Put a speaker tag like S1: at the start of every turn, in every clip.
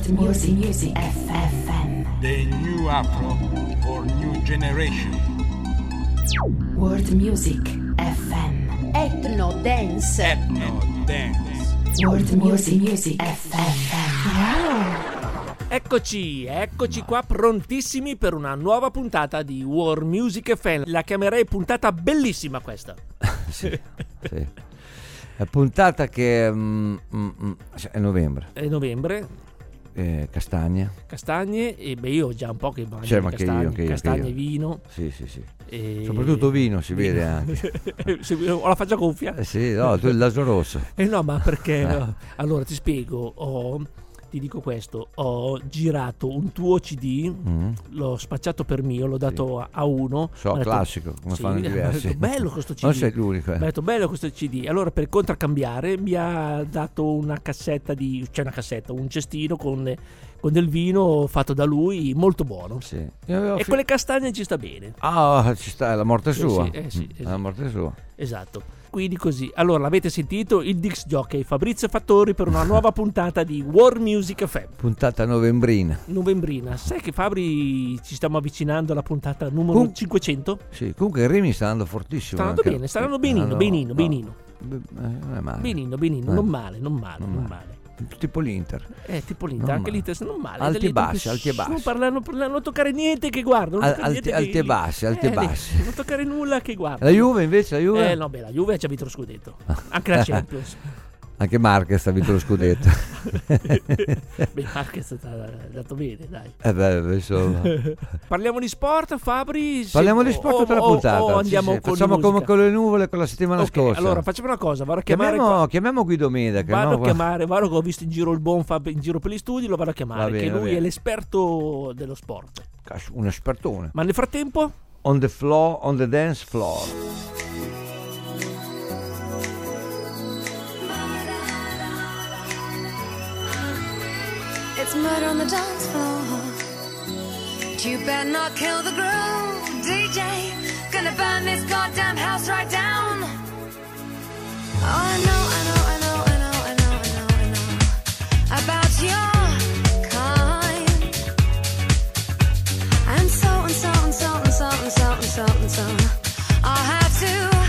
S1: Music FM.
S2: The new Afro for new generation.
S1: World Music FM.
S3: Ethno Dance.
S2: Ethno Dance.
S1: World Music FM. Wow.
S4: Eccoci qua prontissimi per una nuova puntata di World Music FM. La chiamerei puntata bellissima questa.
S5: Sì. La puntata che è novembre.
S4: È novembre. Castagne e io ho già un po' che mangio castagne, vino.
S5: Sì. Soprattutto vino si vede anche.
S4: Ho la faccia gonfia.
S5: Sì, no, tu il naso rosso.
S4: No, ma perché allora ti spiego, ti dico questo, ho girato un tuo CD, l'ho spacciato per mio, l'ho dato a uno.
S5: Classico, come fanno diversi.
S4: Bello questo CD.
S5: Non sei l'unico.
S4: Mi ha detto bello questo CD. Allora per contraccambiare mi ha dato una cassetta un cestino con del vino fatto da lui, molto buono. Sì. E quelle castagne ci sta bene.
S5: Ci sta, è la morte sua.
S4: Sì.
S5: La morte sua.
S4: Esatto. Quindi così, allora l'avete sentito, il Dix Jockey Fabrizio Fattori per una nuova puntata di World Music FM.
S5: Puntata novembrina.
S4: Sai che Fabri ci stiamo avvicinando alla puntata numero 500?
S5: Sì, comunque i rimi stanno andando fortissimo.
S4: Stanno benino. Benino, non male.
S5: Tipo l'Inter.
S4: Tipo l'Inter, anche l'Inter non male.
S5: Alti e bassi.
S4: Non parlano, non toccare niente che guarda.
S5: Alti e bassi.
S4: Non toccare nulla che guarda.
S5: La Juve invece,
S4: la Juve ha già vinto lo scudetto. Anche la Champions.
S5: Anche Marquez ha vinto lo scudetto.
S4: Marquez ha dato bene, dai.
S5: Insomma.
S4: Parliamo di sport, Fabri?
S5: Parliamo di sport tutta la puntata.
S4: Andiamo con
S5: facciamo come con le nuvole con la settimana scorsa.
S4: Allora facciamo una cosa, vado a chiamare.
S5: Chiamiamo Guido Meda.
S4: Vado che ho visto in giro il buon Fabri in giro per gli studi, lo vado a chiamare, che lui è l'esperto dello sport.
S5: Un espertone.
S4: Ma nel frattempo?
S5: On the dance floor.
S6: It's murder on the dance floor, but you better not kill the groove, DJ. Gonna burn this goddamn house right down. Oh, I know about your kind. And so I'll have to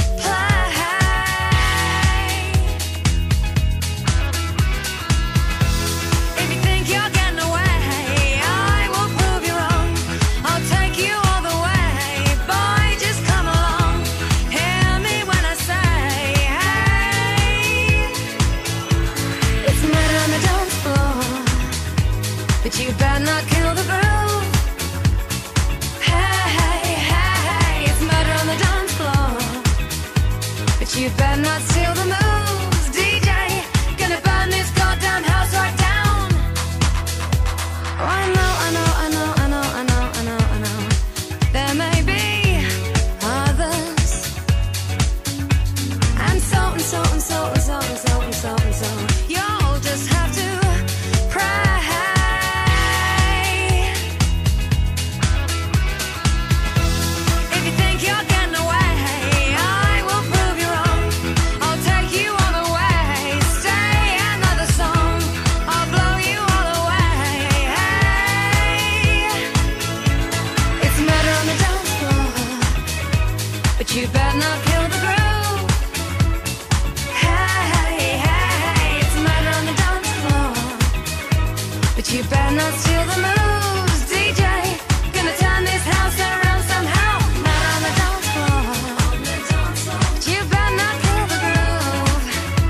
S6: you better not kill the groove. Hey, it's murder on the dance floor. But you better not steal the moves, DJ. Gonna burn this goddamn house right down. Oh, I know. There may be others. And so. You'll just have to pray. You better not kill the groove. Hey, it's murder on the dance floor. But you better not steal the moves, DJ. Gonna turn this house around somehow. Murder on the dance floor. But you better not kill the groove.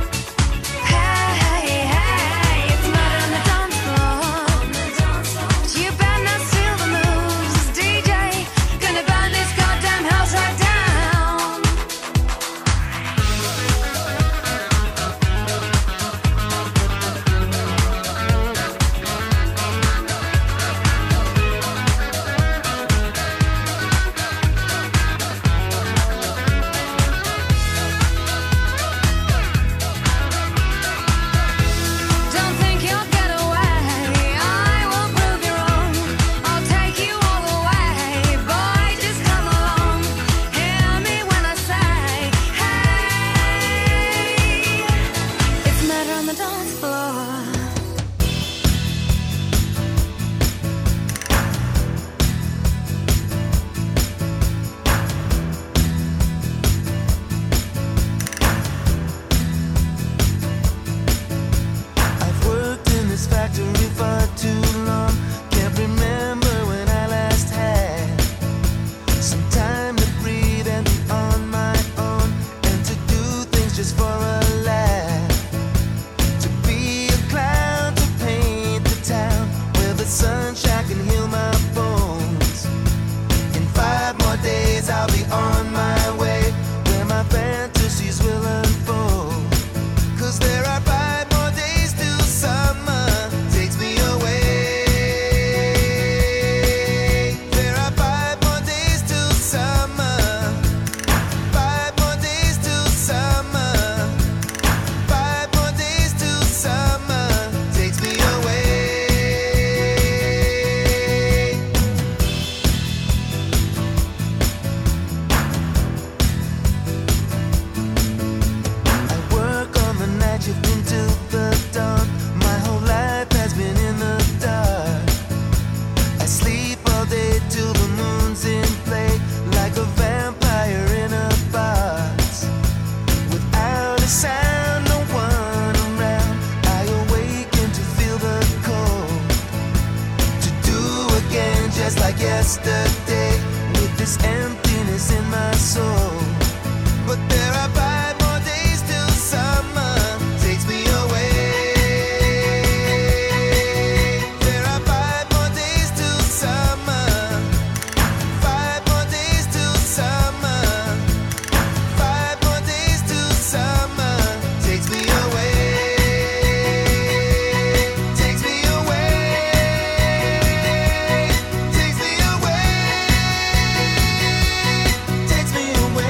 S6: Hey, it's murder on the dance floor. But you better not steal the moves, DJ. Gonna burn this goddamn house right down.
S3: my soul. But there are 5 more days till summer takes me away. There are 5 more days till summer. 5 more days till summer. 5 more days till summer takes me away. Takes me away. Takes me away. Takes me away.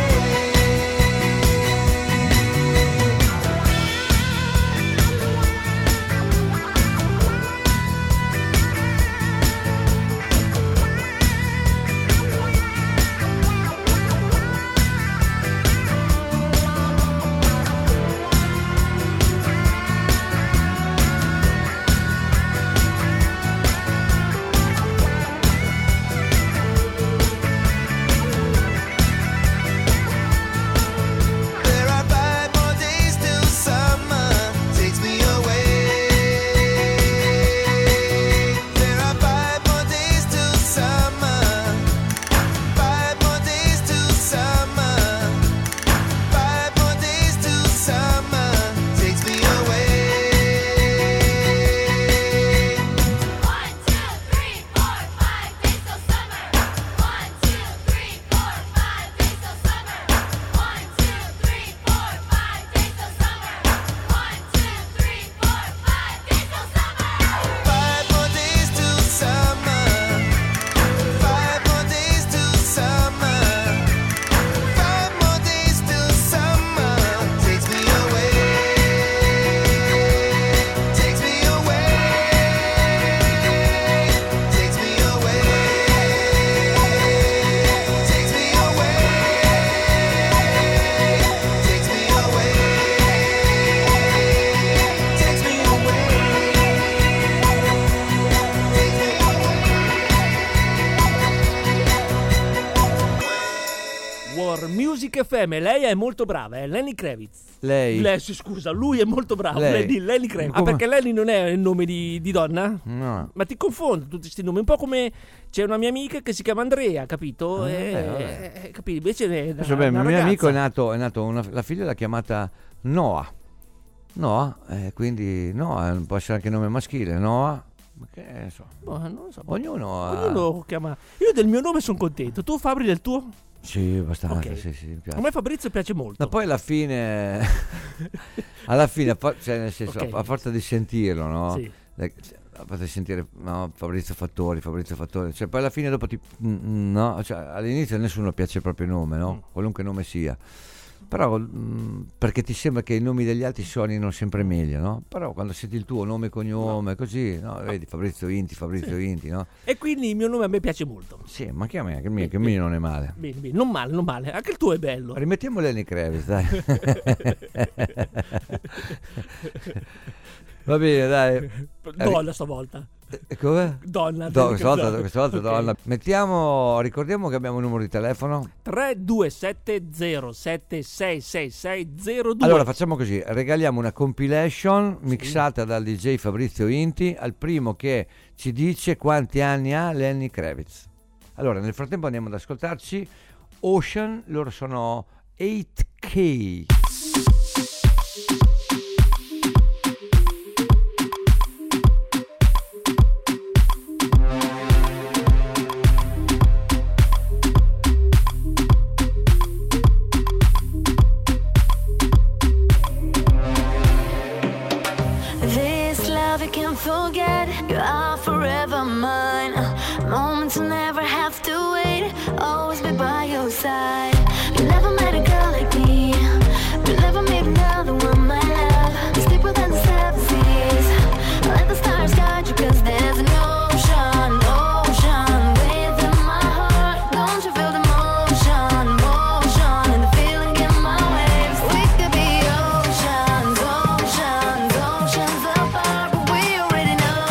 S3: There are 5 more days till summer takes me away. There are 5 more days till summer. 5 more days till summer. 5 more days till summer takes me away.
S6: 1, 2, 3, 4, 5 days till summer. 1, 2, 3, 4, 5 days till summer. 1, 2, 3, 4, 5 days till summer. 1, 2, 3, 4, 5 days till summer.
S3: 5 more days till summer. 5 more days till summer. 5 more days till summer takes me away. Takes me away. Takes me away. Takes me away. Takes me away. Takes me away.
S4: War Music FM, lei è molto brava, è Lenny Kravitz.
S5: Lei?
S4: Sì, scusa, lui è molto bravo.
S5: Lei?
S4: Lenny Kravitz.
S5: Come?
S4: Perché Lenny non è il nome di donna?
S5: No.
S4: Ma ti confondo tutti questi nomi, un po' come c'è una mia amica che si chiama Andrea, capito?
S5: vabbè.
S4: Capito? Invece è
S5: Adesso,
S4: una
S5: il mio
S4: ragazza.
S5: amico è nato la figlia l'ha chiamata Noah. Noah, quindi Noah può essere anche nome maschile, Noah. Ma che ne so.
S4: Boh, non lo so.
S5: Ognuno ha...
S4: Ognuno chiama. Io del mio nome sono contento. Tu, Fabri, del tuo?
S5: Sì, abbastanza,
S4: Ok.
S5: sì, mi piace.
S4: A me Fabrizio piace molto.
S5: Ma poi alla fine, cioè nel senso,
S4: Ok.
S5: a forza di sentirlo, no?
S4: Sì.
S5: A forza di sentire no, Fabrizio Fattori, cioè poi alla fine dopo no, cioè, all'inizio a nessuno piace il proprio nome, no? Qualunque nome sia. Però perché ti sembra che i nomi degli altri suonino sempre meglio, no? Però quando senti il tuo nome e cognome, così, no? Vedi Fabrizio Inti, no?
S4: E quindi il mio nome a me piace molto.
S5: Sì, ma anche a me, che il mio non è male.
S4: Bene, non male. Anche il tuo è bello.
S5: Rimettiamo Lenny Kravitz, dai. Va bene, dai.
S4: Donna stavolta.
S5: Come?
S4: Donna.
S5: Questa volta
S4: Ok.
S5: donna. Ricordiamo che abbiamo un numero di telefono.
S4: 32707666602.
S5: Allora facciamo così, regaliamo una compilation mixata dal DJ Fabrizio Inti al primo che ci dice quanti anni ha Lenny Kravitz. Allora nel frattempo andiamo ad ascoltarci Ocean, loro sono 8K.
S6: This love I can't forget. You are forever mine. Moments will never have to wait. Always be by your side. You never met a girl like me. You never made another one, my love. It's deeper than the seven seas. Let the stars guide you, 'cause there's an ocean, ocean within my heart. Don't you feel the motion, motion, and the feeling in my waves? We could be oceans, oceans, oceans apart, but we already know.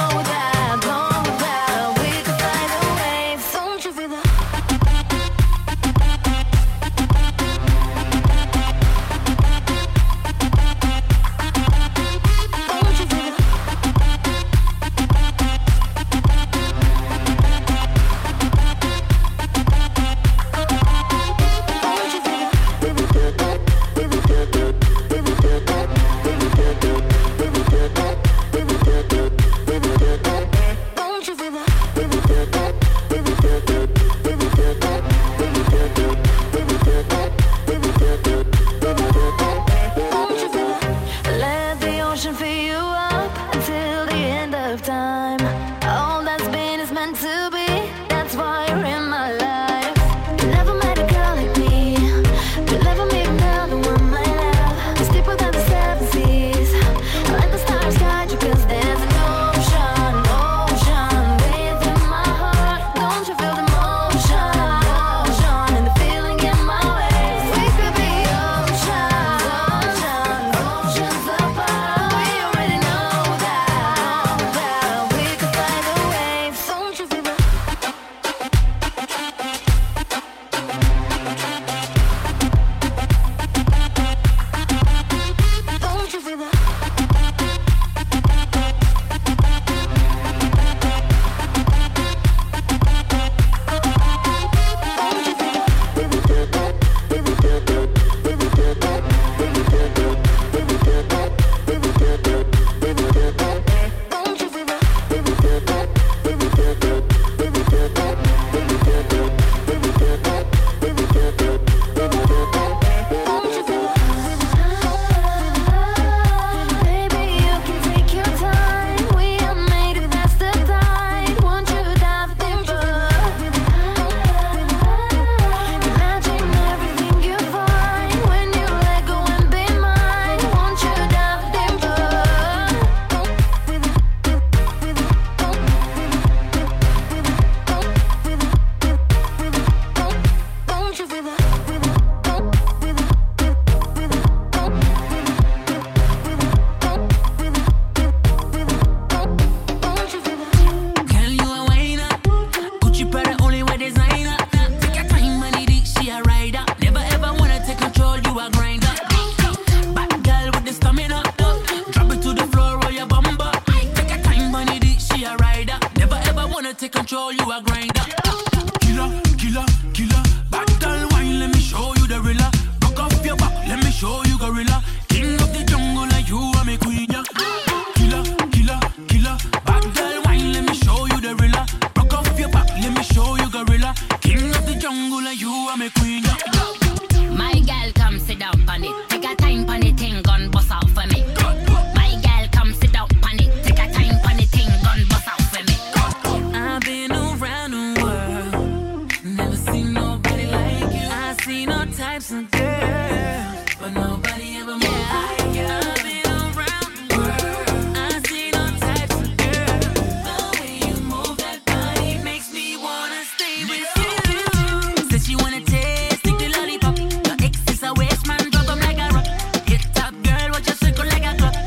S7: types of girls, but nobody ever moved like you. I've been around the world, I've seen all types of girls. The way you move that body makes me wanna stay with you. Said she wanna taste, stick the lollipop. Your ex is a waste man, drop him like a rock. Hit top girl, watch your circle like a clock.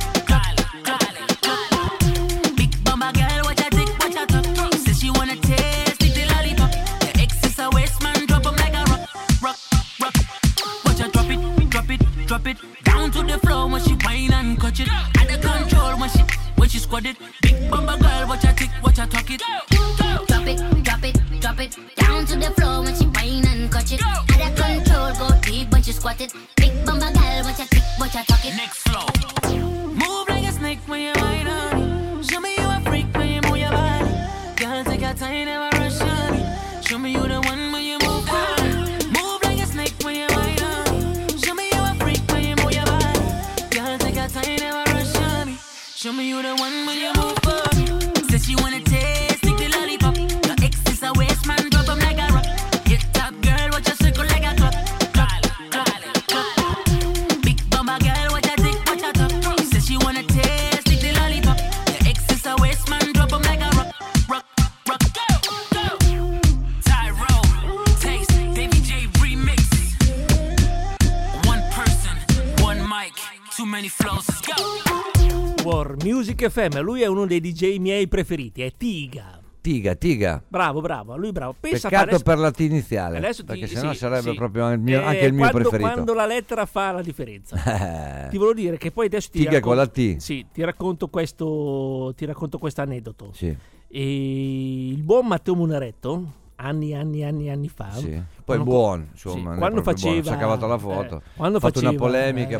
S7: Big bumba girl, watch her tick, watch her top. Said she wanna taste, stick the lollipop. Your ex is a waste man, drop him like a rock. Watch her drop it down to the floor when she whine and catch it. Out of control when she squat it. Big bumba girl, watch her tick, watch her talk it. Drop it down to the floor when she whine and catch it. Out of control, go deep when she squat it. Big bumba girl, watch her tick, watch her talk it. Next floor. Move like a snake when you whine on it. Show me you a freak when you move your body. Girl, take your time, never rush on it. Show me you the one when you move on. Move like a snake when you whine on it. Show me you a freak when you move your body. Girl, take your time, never rush on me. Show me you the one when you move on. Said she wanna taste, stick the lollipop. Your ex is a waste man, drop him like a rock. Hit top girl, watch her circle like a clock. Big bumba girl, watch her tick, watch her top. Said she wanna taste, stick the lollipop. Your ex is a waste man, drop him like a rock. Go. Tyrone, Taste, Baby J remix. One person, one mic, too many flows, let's go.
S4: War Music FM, lui è uno dei DJ miei preferiti, è Tiga.
S5: Tiga.
S4: Bravo, lui bravo. Pensa
S5: Peccato
S4: adesso,
S5: per la T iniziale,
S4: adesso
S5: perché sennò
S4: sì,
S5: sarebbe
S4: sì.
S5: proprio anche il mio preferito.
S4: Quando la lettera fa la differenza. Ti volevo dire che poi adesso
S5: Tiga con la T.
S4: Sì, ti racconto questo aneddoto.
S5: Sì.
S4: E il buon Matteo Munaretto, anni fa.
S5: Sì. Poi buono, insomma,
S4: sì, quando faceva,
S5: si è cavato la foto,
S4: quando
S5: ha fatto
S4: faceva,
S5: una polemica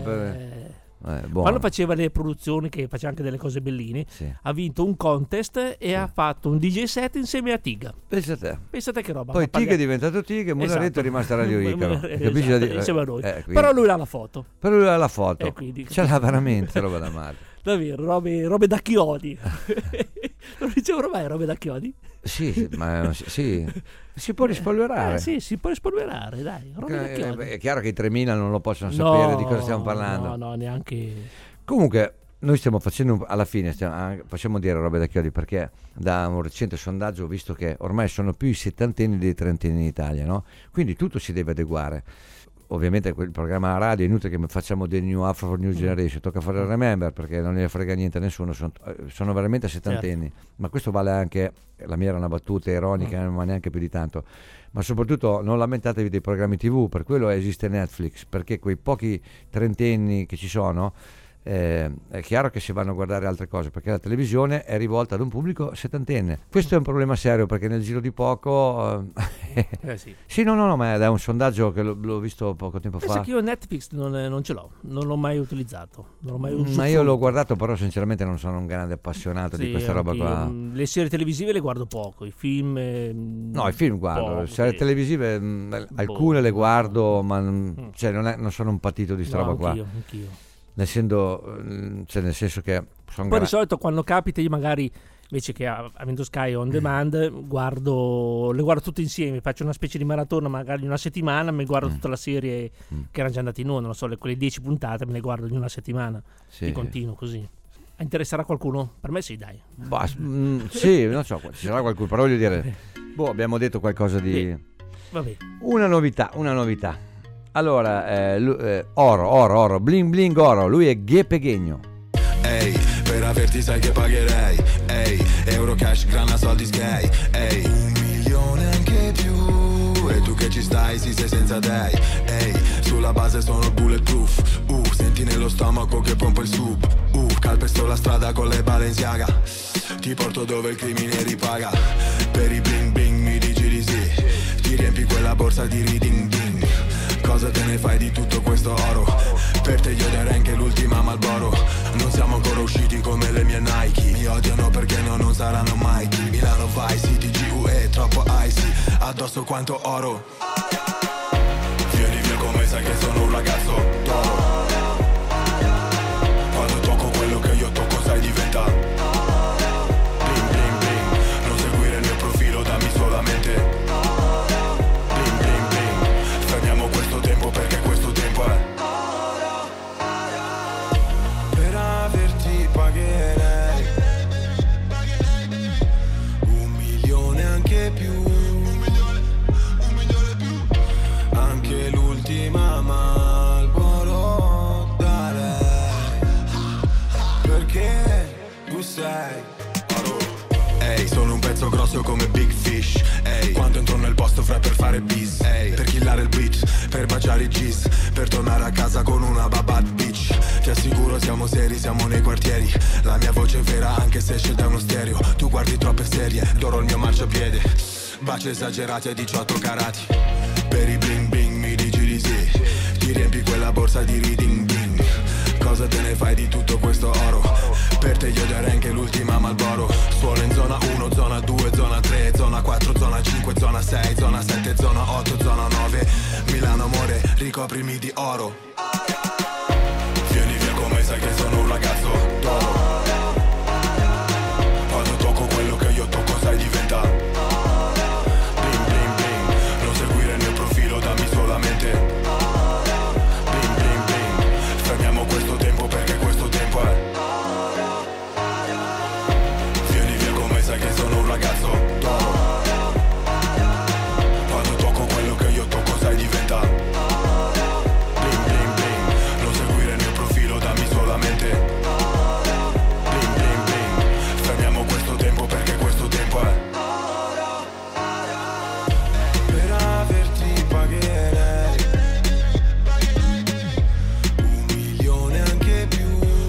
S4: quando faceva le produzioni, che faceva anche delle cose belline,
S5: sì.
S4: Ha vinto un contest e ha fatto un DJ set insieme a Tiga.
S5: Pensa te
S4: che roba.
S5: poi Tiga è diventato Tiga e Munaretto è rimasto Radio Icaro. Capisci?
S4: Insieme a noi. Però lui ha la foto. Quindi...
S5: ce l'ha veramente roba da male.
S4: Davvero, robe da chiodi. Non dicevo ormai robe da chiodi?
S5: Sì, ma sì, si può rispolverare.
S4: Sì, si può rispolverare, dai. Robe da chiodi.
S5: È chiaro che i 3000 non lo possono sapere di cosa stiamo parlando.
S4: No, neanche.
S5: Comunque noi stiamo facendo, alla fine facciamo dire robe da chiodi, perché da un recente sondaggio ho visto che ormai sono più i settantenni dei trentenni in Italia, no? Quindi tutto si deve adeguare. Ovviamente quel programma radio è inutile che facciamo dei new Afro for New Generation, tocca fare il Remember perché non ne frega niente a nessuno, sono veramente settantenni, certo. Ma questo vale anche, la mia era una battuta ironica, ma neanche più di tanto, ma soprattutto non lamentatevi dei programmi TV, per quello esiste Netflix, perché quei pochi trentenni che ci sono, è chiaro che si vanno a guardare altre cose, perché la televisione è rivolta ad un pubblico settantenne. Questo è un problema serio, perché nel giro di poco sì, no, ma è un sondaggio che l'ho visto poco tempo fa.
S4: Che io Netflix non ce l'ho, non l'ho mai utilizzato,
S5: ma io l'ho guardato, però sinceramente non sono un grande appassionato di questa roba qua.
S4: Le serie televisive le guardo poco, i film
S5: i film guardo, le serie televisive alcune le guardo, ma non sono un patito di sta roba qua.
S4: Anch'io.
S5: Nel senso che
S4: poi di solito quando capita, io magari invece che avendo Sky on demand le guardo tutte insieme, faccio una specie di maratona magari di una settimana, mi guardo tutta la serie che erano già andate in onda, non so, quelle 10 puntate me le guardo in una settimana di continuo così. Interesserà qualcuno? Per me sì, dai.
S5: Sì, non so, ci sarà qualcuno, però voglio dire, abbiamo detto qualcosa di
S4: vabbè.
S5: Una novità. Allora, oro, bling bling oro, lui è Ghepegegno.
S8: Ehi, per averti sai che pagherei. Ehi, euro cash, grana, soldi sgay. Ehi, 1 milione anche più. E tu che ci stai, sì, sei senza dei. Ehi, sulla base sono bulletproof. Senti nello stomaco che pompo il sub. Calpesto la strada con le Balenciaga. Ti porto dove il crimine ripaga. Per i bling bling mi dici di sì. Ti riempi quella borsa di reading ding. Cosa te ne fai di tutto questo oro? Per te io darei anche l'ultima Marlboro. Non siamo ancora usciti come le mie Nike. Mi odiano perché non saranno mai chi. Milano Vice City, GUE, troppo icy. Addosso quanto oro. Vieni via come sai che sono un ragazzo d'oro. Quando tocco quello che io tocco sai diventa bling bling bling. Non seguire il mio profilo, dammi solamente bling bling bling. Fermiamo questo tempo perché grosso come Big Fish. Ehi, quando entro nel posto fra per fare bis. Ehi, per killare il beat, per baciare i G's, per tornare a casa con una bad bitch. Ti assicuro siamo seri, siamo nei quartieri. La mia voce è vera anche se esce da uno stereo. Tu guardi troppe serie, d'oro il mio marciapiede. Baci esagerati a 18 carati. Per i bling bling mi dici di sì. Ti riempi quella borsa di reading bling. Cosa te ne fai di tutto questo oro? Per te io darei anche l'ultima Marlboro. Suolo in zona 1, zona 2, zona 3, zona 4, zona 5, zona 6, zona 7, zona 8, zona 9. Milano amore, ricoprimi di oro. Vieni via come sai che sono un ragazzo d'oro. Quando tocco quello che io tocco sai diventa bling bling bling. Non seguire il mio profilo, dammi solamente bling bling bling. Fermiamo questo tempo perché questo tempo è. Vieni via come sai che sono un ragazzo d'oro. Quando tocco quello che io tocco sai diventa bling bling bling. Non seguire il mio profilo, dammi solamente bling bling bling. Fermiamo questo tempo perché questo tempo è. Per averti pagherei 1 milione anche più.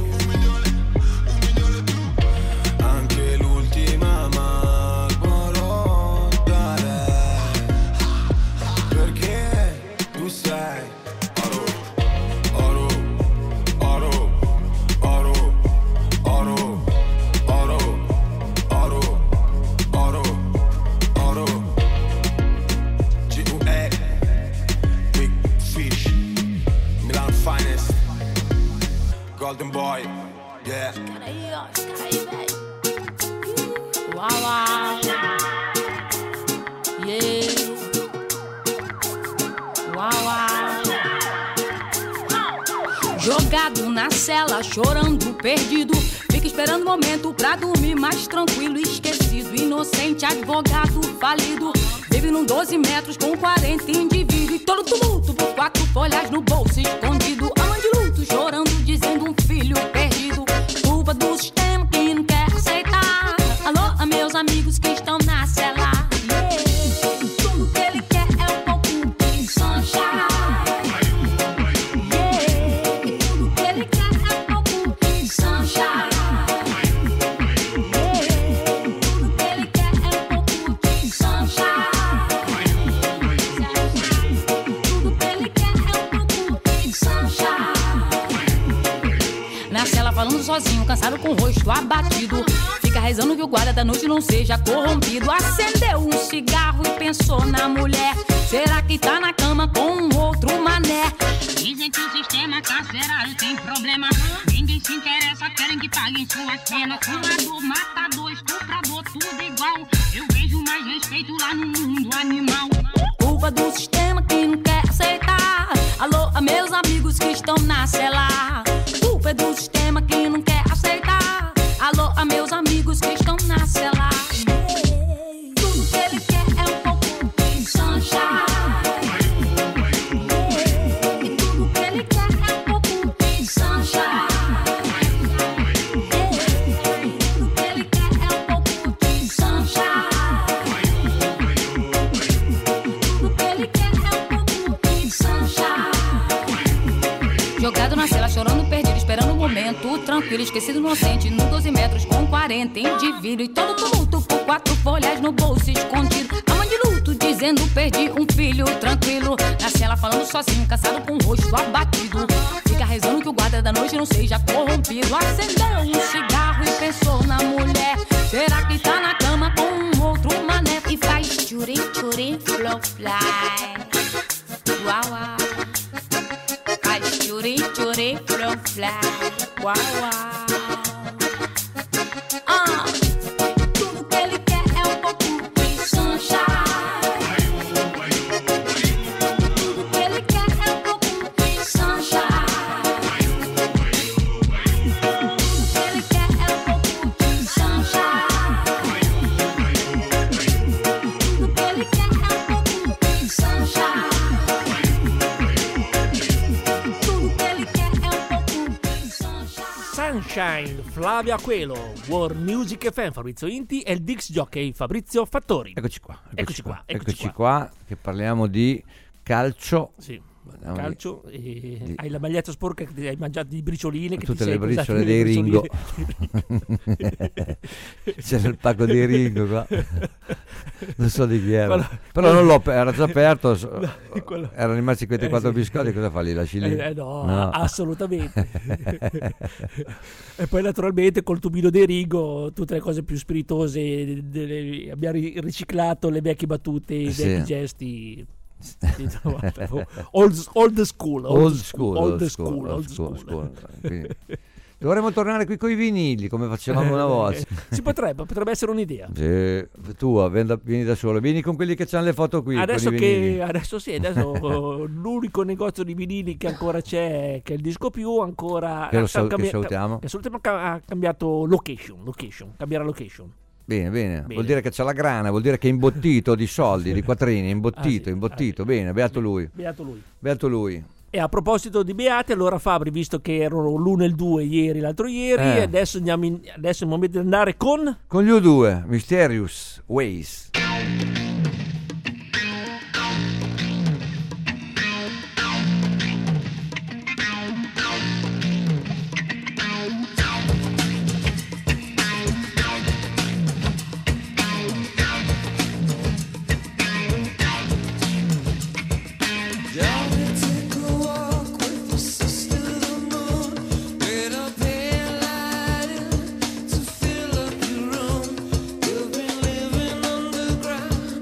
S8: Anche l'ultima Marlboro darei. Perché tu sei oro, oro, oro, oro, oro, oro, oro, oro, oro. G.U.E. Big Fish, Milan Finest, Golden Boy, yeah.
S9: Wow, wow. Yeah. Wow, wow. Jogado na cela, chorando, perdido. Fica esperando o momento pra dormir mais tranquilo, esquecido. Inocente, advogado, falido. Vive num 12 metros com 40 indivíduos. E todo tumulto por 4 folhas no bolso escondido. A mãe de luto, chorando, dizendo um filho perdido. Culpa do sistema que não quer aceitar. Alô, a meus amigos que estão na cela. Yeah. Tudo que ele quer é um pouco de sunshine. Yeah. Tudo que ele quer é um pouco de sunshine. Yeah. Tudo que ele quer é um pouco de sunshine. Tudo que ele quer é um pouco de sunshine. Na cela falando sozinho, cansado com o rosto abatido. Fica rezando que o guarda da noite não seja corrompido. Acendeu um cigarro e pensou na mulher. Será que tá na cama com um outro mané?
S10: Dizem que o sistema carcerário tem problema. Ninguém se interessa, querem que paguem suas penas. Fumador, matador, estuprador, tudo igual. Eu vejo mais respeito lá no mundo animal.
S9: Culpa do sistema que não quer aceitar. Alô, a meus amigos que estão na cela. Culpa é do sistema que não quer aceitar. Alô, a meus amigos que estão na cela. Tudo que ele quer é um pouco de sunshine. E tudo que ele quer é um pouco de sunshine. Tudo que ele quer é um pouco de sunshine. Tudo que ele quer é um pouco de sunshine. Jogado na cela, chorando perdido, esperando o momento tranquilo, esquecido inocente, no 12 metros com 40 indivíduos. E todo tumulto por 4 folhas no bolso escondido. A mãe de luto dizendo perdi um filho tranquilo. Na cela falando sozinho, cansado com o rosto abatido. Fica rezando que o guarda da noite não seja corrompido. Acendeu um cigarro e pensou na mulher. Será que tá na cama com um outro mané? E faz tchurim, tchurim, flow fly. Uau, uau. Faz tchurim, tchurim, flow fly. Uau, uau. Tudo que ele quer é um pouco de sunshine. Tudo que ele quer é um pouco de sunshine. Tudo que ele quer é um pouco de sunshine. Tudo que ele quer é um pouco de sunshine. Tudo que ele quer é um pouco de sunshine.
S4: Sunshine, Flavio Aquelo, World Music FM, Fabrizio Inti e il Dix Jockey Fabrizio Fattori.
S5: Eccoci qua, che parliamo di calcio.
S4: Sì. Calcio, hai la maglietta sporca che hai mangiato di bricioline, che
S5: tutte
S4: ti
S5: le briciole dei Ringo. C'era il pacco dei Ringo qua, non so di chi era, però non l'ho, era già aperto, erano rimasti quei 4 biscotti, cosa fa lì, lasci lì?
S4: No, assolutamente. E poi naturalmente col tubino dei Ringo tutte le cose più spiritose, abbiamo riciclato le vecchie battute, i vecchi gesti. Old school.
S5: Quindi, dovremmo tornare qui con i vinili come facevamo una volta.
S4: Si potrebbe essere un'idea.
S5: Tu vieni da solo, vieni con quelli che hanno le foto qui.
S4: Adesso l'unico negozio di vinili che ancora c'è, che è il Disco Più, ancora
S5: che salutiamo.
S4: Ha cambiato location, cambierà location.
S5: Bene, vuol dire che c'ha la grana, vuol dire che è imbottito di soldi, di quattrini, imbottito. Bene, beato lui. E a proposito di beati, allora Fabri, visto che erano l'1 e il 2 ieri, l'altro ieri, adesso è il momento di andare con gli U2, Mysterious Ways.
S3: Fill up your room. You've been living underground.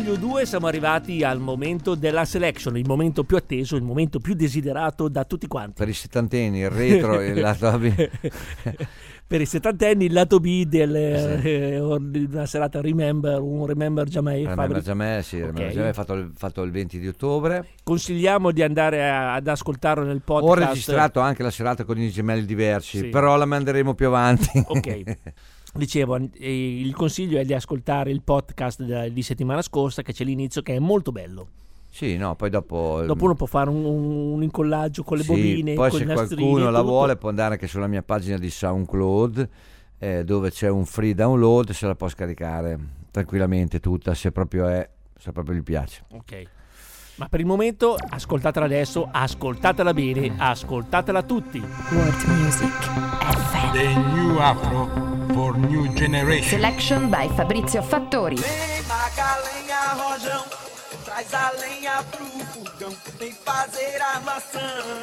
S4: Consiglio 2 siamo arrivati al momento della selection, il momento più atteso, il momento più desiderato da tutti quanti.
S5: Per i settantenni, il retro e il lato B.
S4: Per i settantenni il lato B una serata Remember Jamai.
S5: Remember Jamai, sì,
S4: Okay.
S5: Remember Jamai fatto il 20 di ottobre.
S4: Consigliamo di andare ad ascoltarlo nel podcast.
S5: Ho registrato anche la serata con i gemelli diversi,
S4: Sì.
S5: però la manderemo più avanti.
S4: Ok. Dicevo, il consiglio è di ascoltare il podcast di settimana scorsa, che c'è l'inizio, che è molto bello.
S5: Sì, no, poi dopo
S4: uno può fare un incollaggio con le bobine,
S5: poi
S4: con
S5: se
S4: i nastrini,
S5: qualcuno la
S4: tutto.
S5: vuole può andare anche sulla mia pagina di SoundCloud, dove c'è un free download, se la può scaricare tranquillamente tutta, se proprio gli piace.
S4: Ok. Ma per il momento ascoltatela adesso, ascoltatela bene, ascoltatela tutti.
S1: World Music FM.
S2: The new Afro for new generation.
S1: Selection by Fabrizio Fattori.
S3: Vem marcar lenha, rojão, traz a lenha pro fogão, vem fazer armação.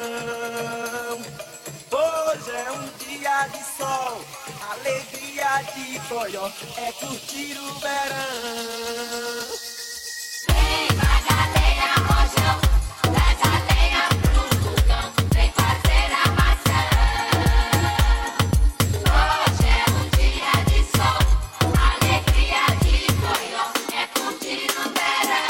S3: Hoje é dia de sol, alegria de coió, é curtir o verão.
S6: Vem marcar lenha, rojão, traz a lenha pro fogão, vem fazer armação. Hoje é dia de sol, alegria de coió, é curtir o verão.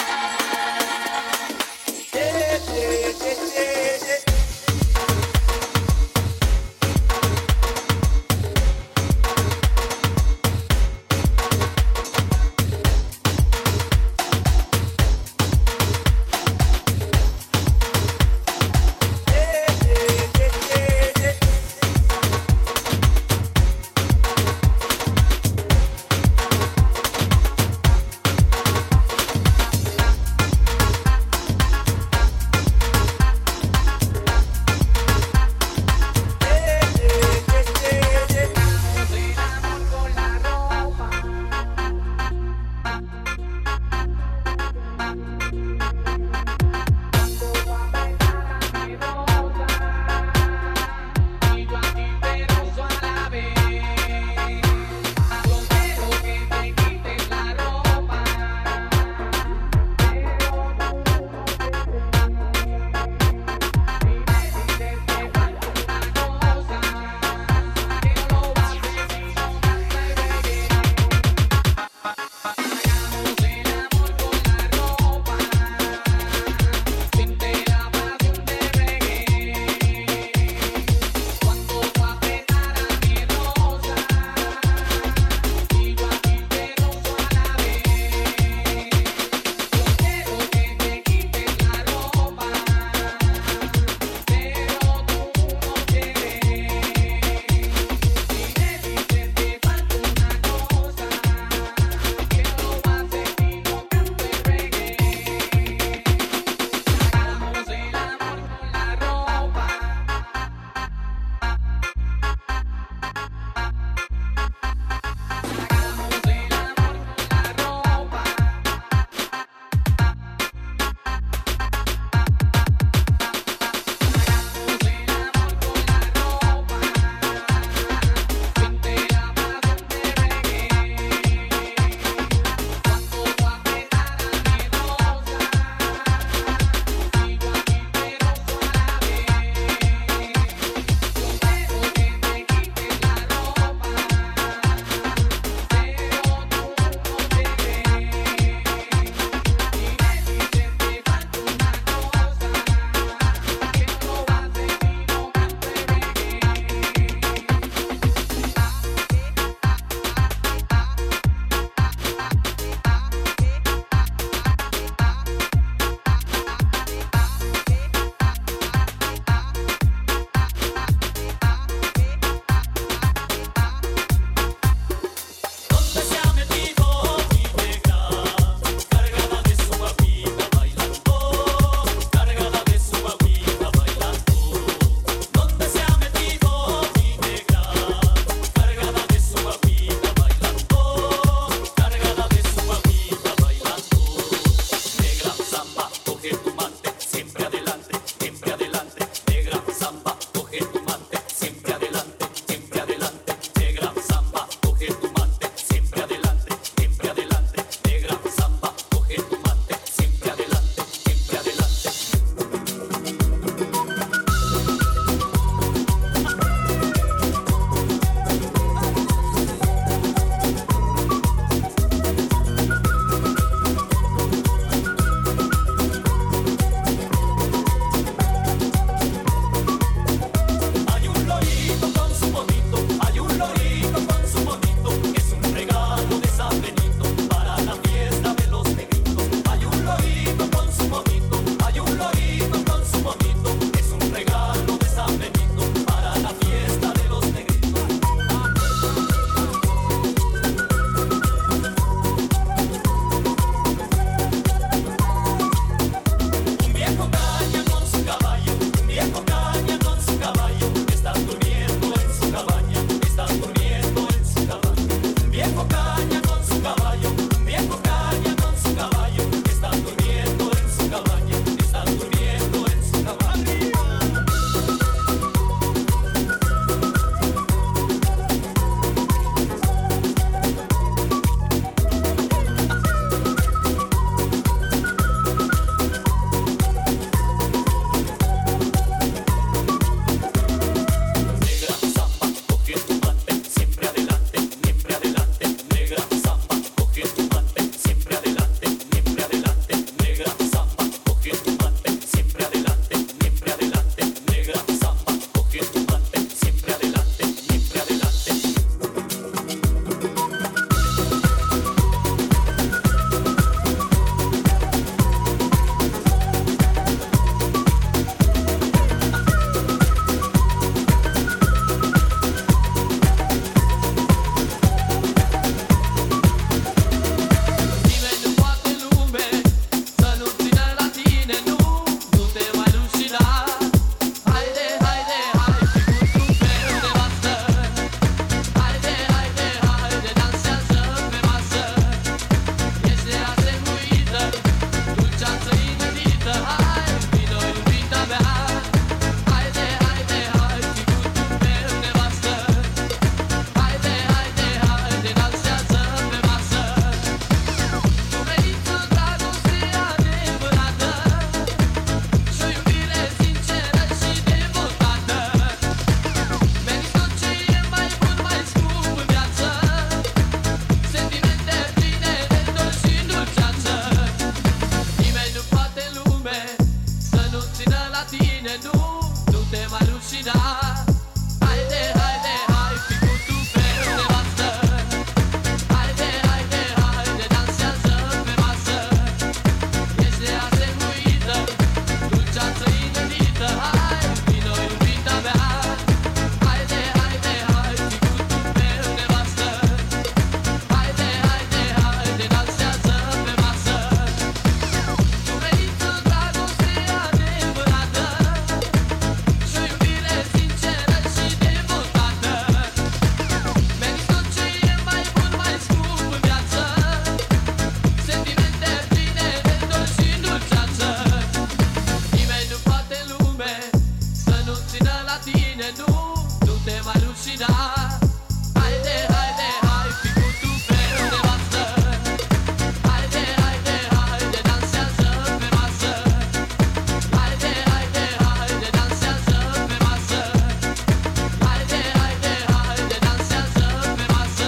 S11: latine nu te mai rușina. Haide, haide, hai, ficu tu pe nevastă. Haide, haide, haide, dansează pe masă. Ești neasemuită, dulceață inădită. Hai, vino iubita mea. Haide, haide, hai, ficu tu pe nevastă. Haide, haide, haide, dansează pe masă. Tu meriți o dragoste adevărată și o iubire sinceră și devotată. Meriți tot ce e mai bun, mai scump în viață. Sentimente pline de dor și dulceață. Nimeni nu poate în lume să nu țină la tine, nu te mai rușina. Haide, haide, hai, ficu tu pe nevastă. Haide, haide, haide, dansează pe masă. Haide, haide, haide, dansează pe masă. Haide, haide, haide, dansează pe masă.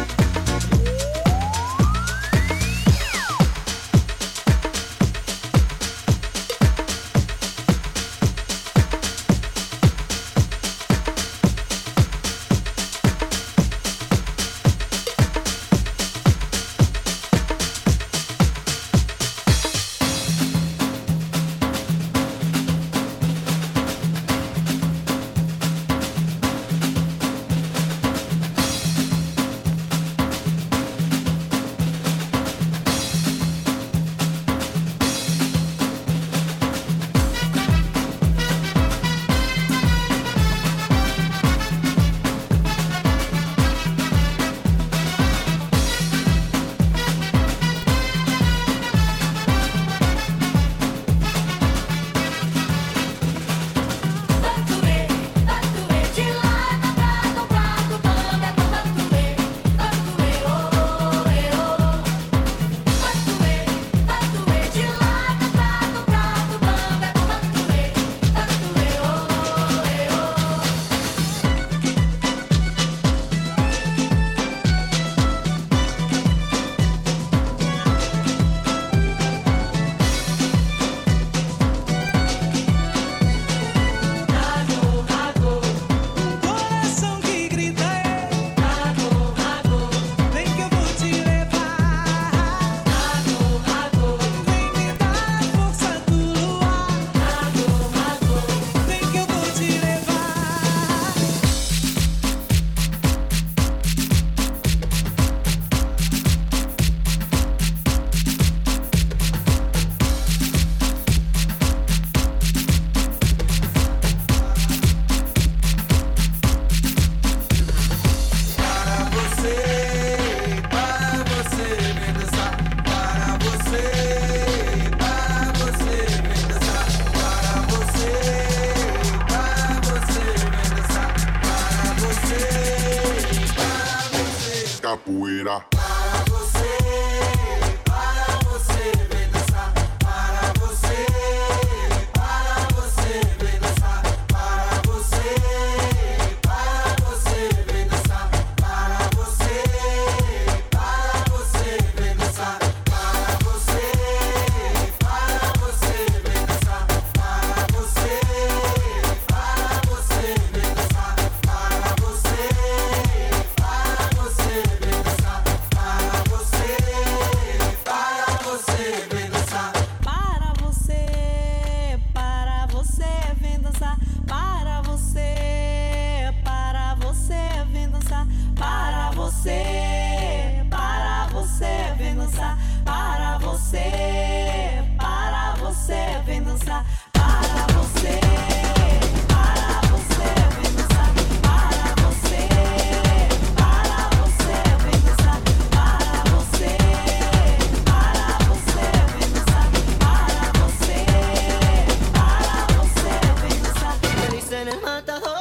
S3: Coração que grita é Rago, rago, vem que eu vou te levar. Rago, rago, vem me dar a força do luar. Rago, rago, vem que eu vou te levar. Para você, vem dançar. Para você, vem dançar. Para você, vem dançar. Para você,
S8: Capoeira.
S3: para você, vem dançar. Para você, vem dançar. Para você, vem dançar. Para você, vem dançar. Para você, vem dançar. Para você, vem dançar. Para você, vem dançar. Para
S12: Mata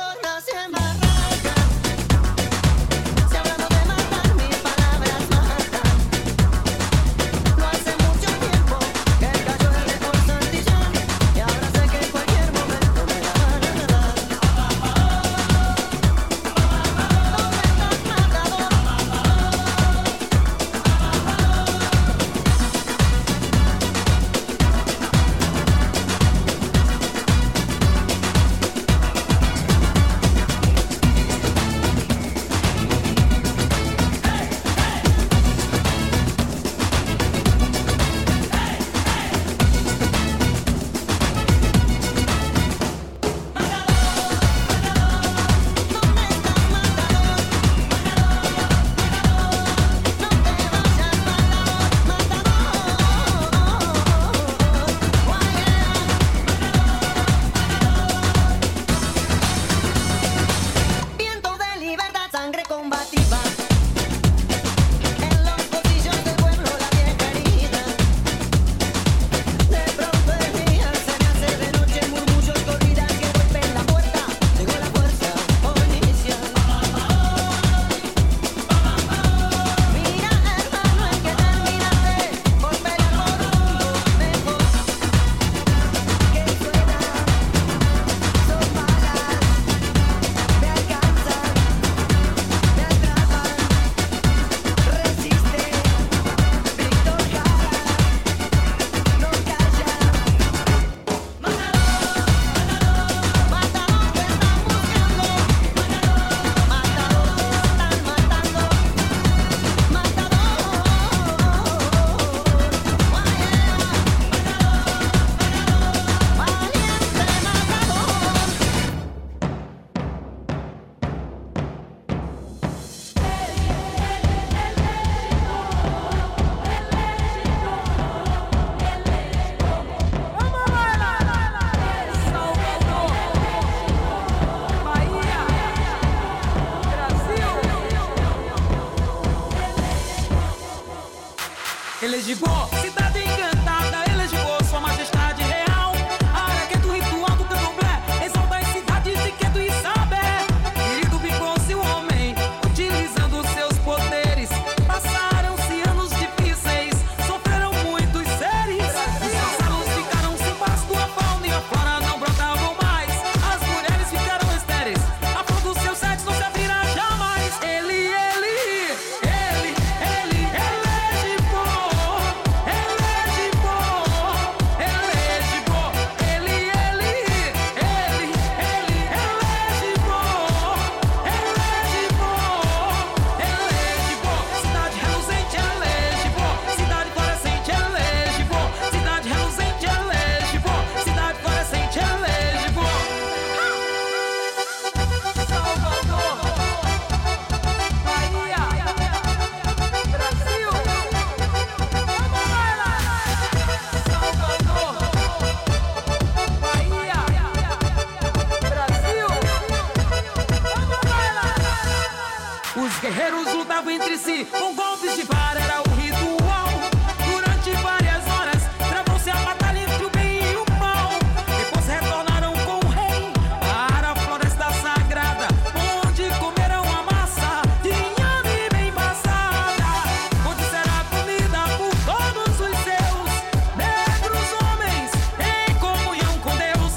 S12: disse, com golpes de vara era o ritual. Durante várias horas, travou-se a batalha entre o bem e o mal. Depois retornaram com o rei para a floresta sagrada, onde comeram a massa de inhame bem passada, onde será comida por todos os seus negros homens, em comunhão com Deus.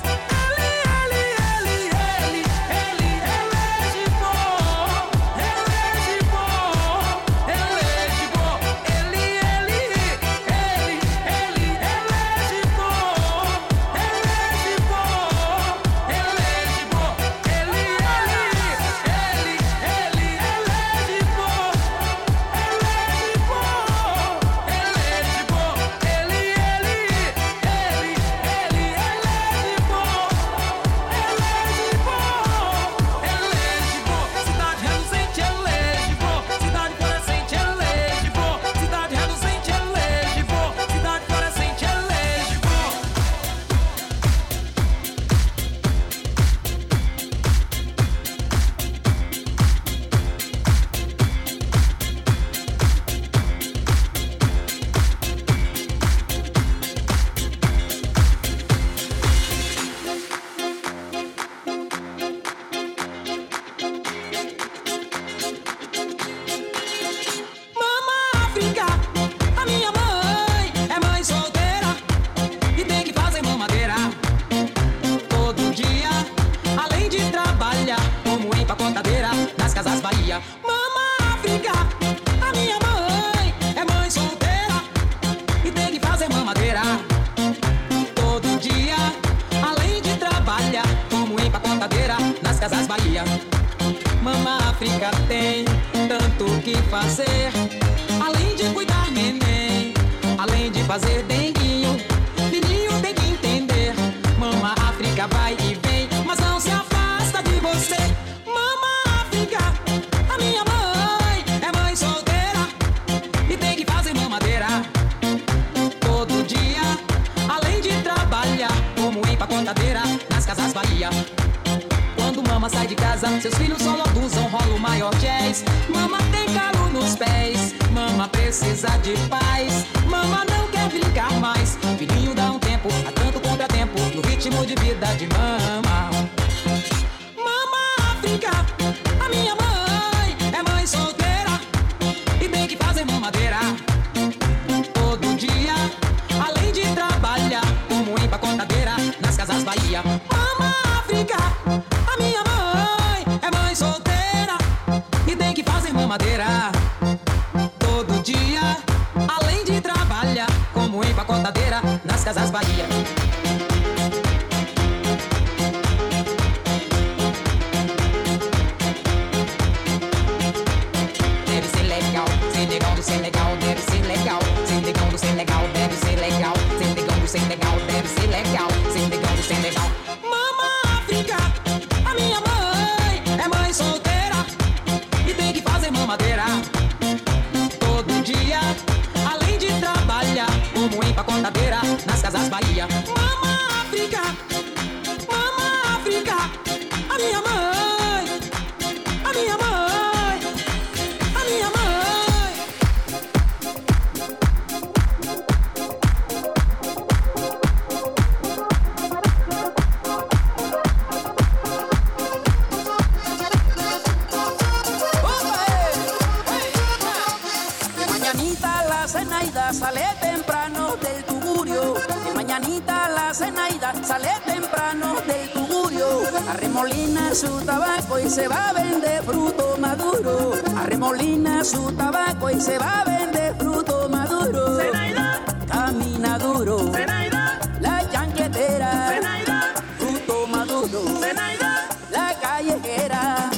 S12: Seus filhos só logo usam rolo maior jazz. Mama tem calo nos pés, mama precisa de paz. Mama não quer brincar mais, filhinho dá um tempo, há tanto contratempo no ritmo de vida de mama. Mama África, a minha mãe é mãe solteira e tem que fazer mamadeira todo dia, além de trabalhar como empacotadeira nas casas Bahia. Mama África, a minha mãe é mãe solteira e tem que fazer mamadeira todo dia, além de trabalhar como empacotadeira nas casas Bahia. Deve ser legal, ser negão do Senegal, deve ser legal, ser negão do Senegal, deve ser legal, ser negão do Senegal, deve ser legal, ser negão do Senegal. Mama África, a minha mãe é mãe solteira e tem que fazer mamadeira todo dia, além de trabalhar como empacotadeira nas casas Bahia. Mama África, a minha mãe, a minha mãe, a minha mãe.
S13: Mañanita la Zenaida sale temprano del tugurio. De mañanita la Zenaida sale temprano del tugurio. Arremolina su tabaco y se va a vender fruto maduro. Arremolina su tabaco y se va a vender fruto maduro. Zenaida camina duro. Zenaida la chanquetera. Zenaida fruto maduro. Zenaida la callejera.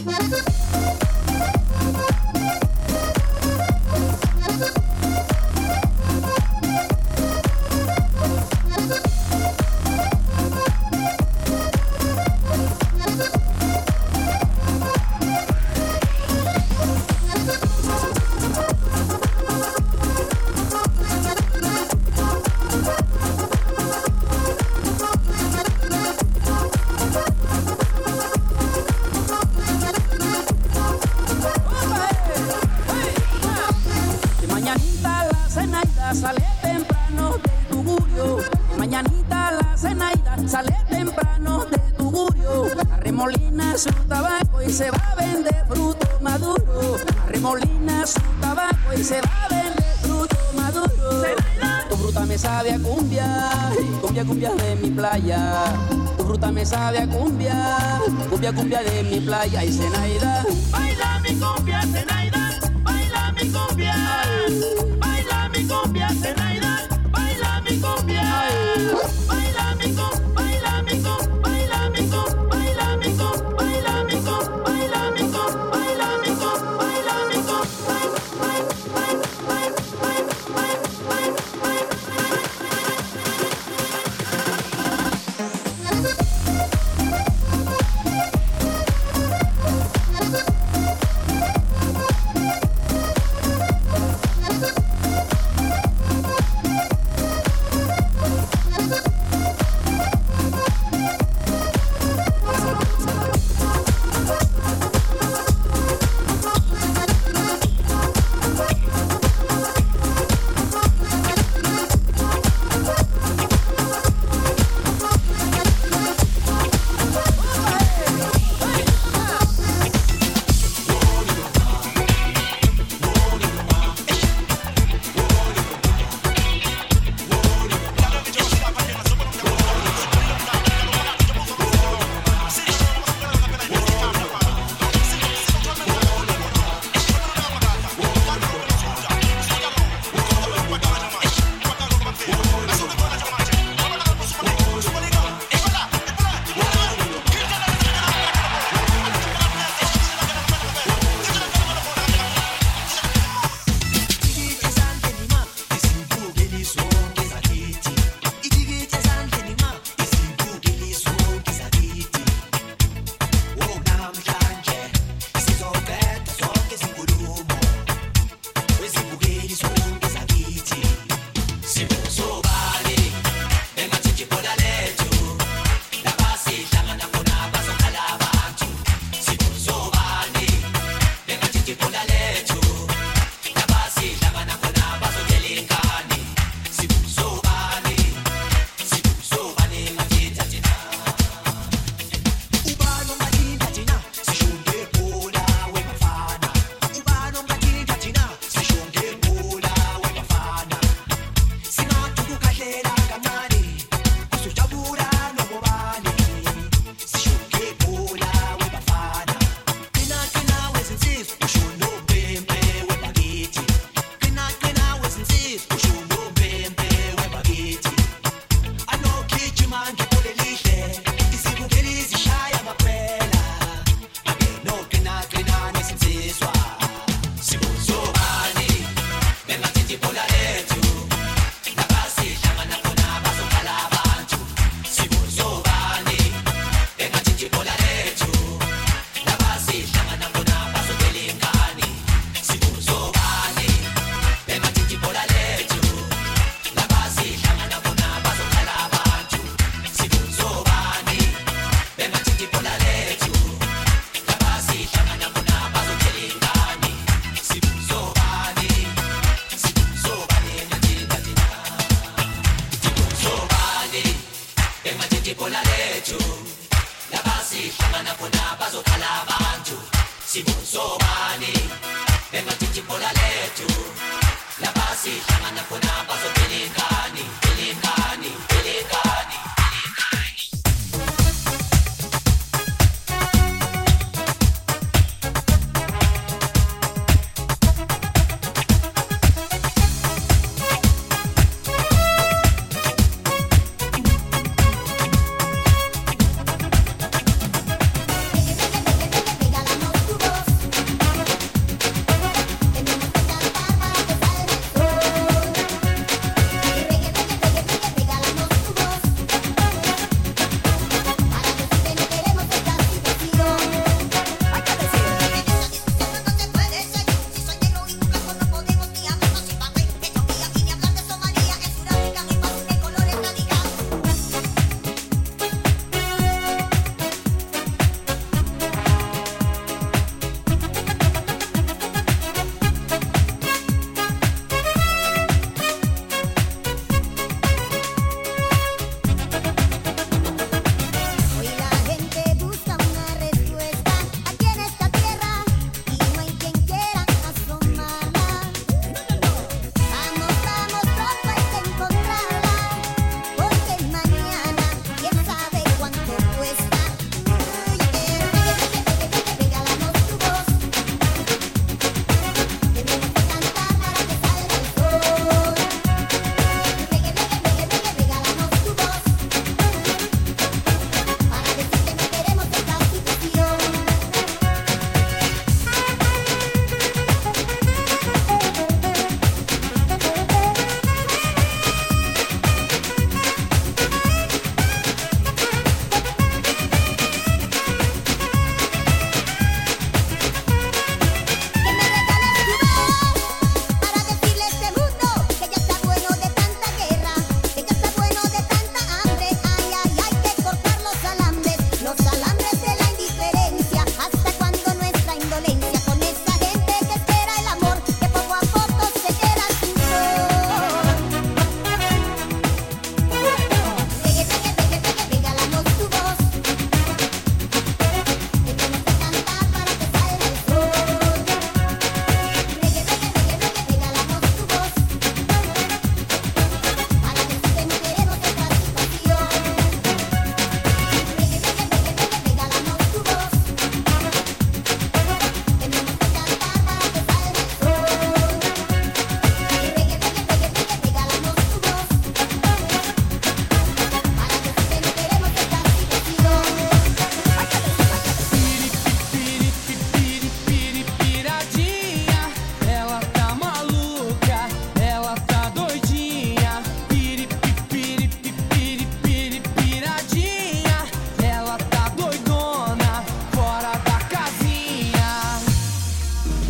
S13: Arremolina su tabaco y se va a vender fruto maduro. Arremolina su tabaco y se va a vender fruto maduro. Tu fruta me sabe a cumbia, cumbia, cumbia de mi playa. Tu fruta me sabe a cumbia, cumbia, cumbia de mi playa. Y Zenaida,
S14: baila mi cumbia, Zenaida, baila mi cumbia. Baila mi cumbia, Zenaida, baila mi cumbia. Baila mi cumbia, baila mi cumbia, baila mi cumbia, baila mi cumbia, baila mi cumbia, baila mi cumbia, baila mi cumbia, baila mi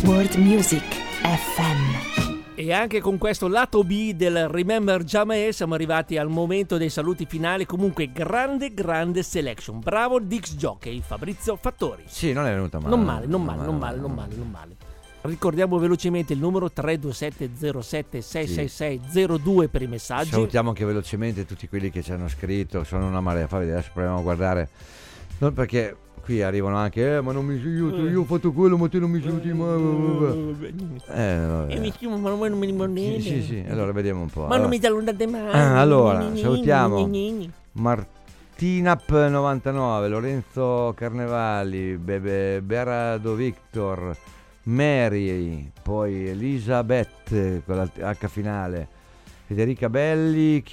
S1: World Music FM.
S4: E anche con questo lato B del Remember Jamaica siamo arrivati al momento dei saluti finali. Comunque grande selection. Bravo Dix Jockey, Fabrizio Fattori.
S5: Sì, non è venuta male.
S4: Non male. Ricordiamo velocemente il numero 327-07-666-02 per i messaggi.
S5: Salutiamo anche velocemente tutti quelli che ci hanno scritto, sono una marea. Adesso proviamo a guardare, non perché qui arrivano anche ma non mi aiuto, io ho fatto quello ma te non mi aiuti mai.
S4: Io mi chiamo ma non mi rimanete.
S5: Sì, allora vediamo un po'.
S4: Ma non mi salutate mai.
S5: Allora salutiamo Martinap 99, Lorenzo Carnevali, Berardo Victor, Mary, poi Elisabeth con la H finale, Federica Belli,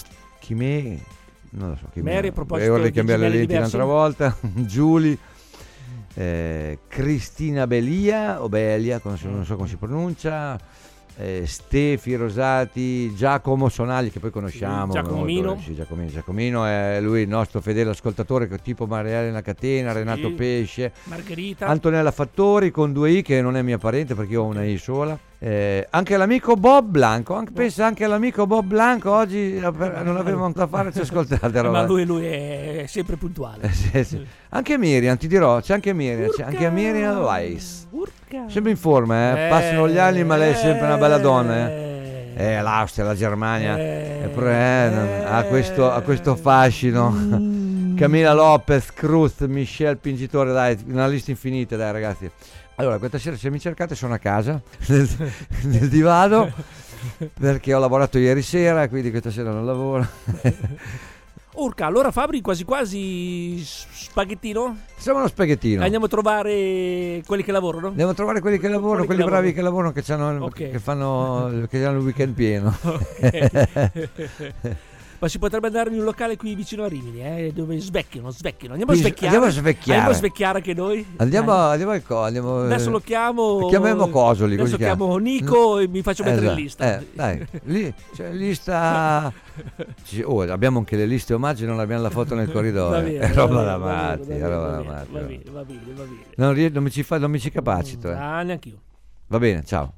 S5: non lo so,
S4: Mary, a proposito
S5: vorrei cambiare le lenti
S4: diversi.
S5: un'altra volta. Giulia, Cristina Belia, non so come si pronuncia, Stefi Rosati, Giacomo Sonagli che poi conosciamo, Giacomino è lui il nostro fedele ascoltatore, tipo Maria Elena Catena, Renato Pesce,
S4: Margherita,
S5: Antonella Fattori con 2 I che non è mia parente perché io ho una I sola. Anche l'amico Bob Blanco, pensa anche all'amico Bob Blanco oggi non avevamo da fare, ci ascoltate.
S4: Ma lui è sempre puntuale.
S5: Sì. Anche Miriam, ti dirò, c'è anche Miriam, anche Miriam Weiss. Sempre in forma, passano gli anni ma lei è sempre una bella donna. L'Austria, la Germania ha questo fascino. Camilla Lopez, Cruz, Michel Pingitore, dai, una lista infinita, dai ragazzi. Allora, questa sera se mi cercate sono a casa, nel divano, perché ho lavorato ieri sera, quindi questa sera non lavoro.
S4: Urca, allora Fabri, quasi spaghettino?
S5: Siamo uno spaghettino.
S4: Andiamo a trovare quelli che lavorano?
S5: Andiamo a trovare quelli che lavorano, quelli bravi che lavorano, che hanno il weekend pieno.
S4: Ma si potrebbe andare in un locale qui vicino a Rimini, dove svecchiano. Andiamo a svecchiare anche noi.
S5: Andiamo.
S4: Adesso lo chiamo.
S5: Chiamiamo Cosoli.
S4: Adesso chiamo Nico e mi faccio mettere in lista.
S5: Dai, lista. Abbiamo anche le liste omaggi, non abbiamo la foto nel corridoio. È roba da matti. Va bene. Non mi ci capacito.
S4: Neanch'io.
S5: Va bene, ciao.